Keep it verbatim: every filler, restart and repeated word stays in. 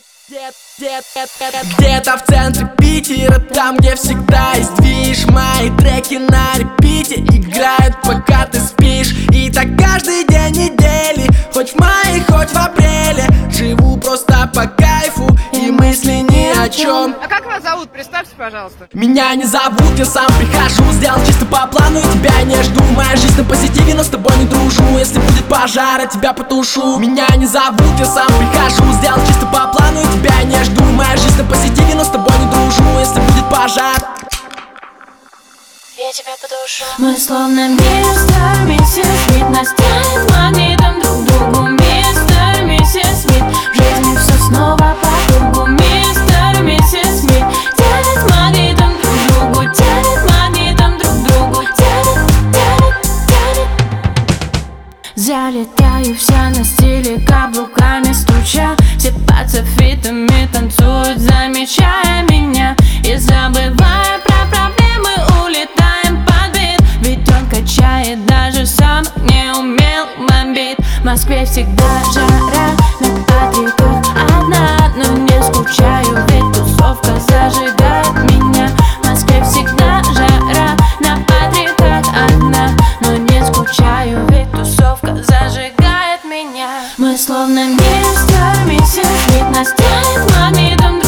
Где-то в центре Питера, там, где всегда есть движ. Мои треки на репите играют, пока ты спишь. И так каждый день недели, хоть в мае, хоть в апреле. Живу просто по кайфу и мысли ни о чем. А как вас зовут? Представьте, пожалуйста. Меня не зовут, я сам прихожу. Сделал чисто по плану и тебя не жду. Моя жизнь на позитиве, но с тобой не дружу. Если будет пожар, я тебя потушу. Меня не зовут, я сам прихожу. Сделал чисто по плану и тебя не жду. Моя жизнь на позитиве, но с тобой не дружу. Если будет пожар, я тебя потушу. Мы словно мистер, миссис Смит, нас тянет магнитом друг к другу. Мистер, миссис Смит, в жизни все снова по кругу. Мистер, миссис Смит, тянет магнитом друг к другу. Тянет магнитом друг к другу. Тянет, тянет, тянет. Залетаю вся на стиле, каблуками стуча. Все под софитами танцуют, замечая меня. И забывая про проблемы, улетаем под бит. Ведь он качает, даже сам не умел бомбить. В Москве всегда жара, на Патриках одна. Но не скучаю, ведь тусовка зажигает меня. В Москве всегда жара, на Патриках одна. Но не скучаю, ведь тусовка зажигает меня. Мы словно мистер, миссис Смит, нас тянет магнитом.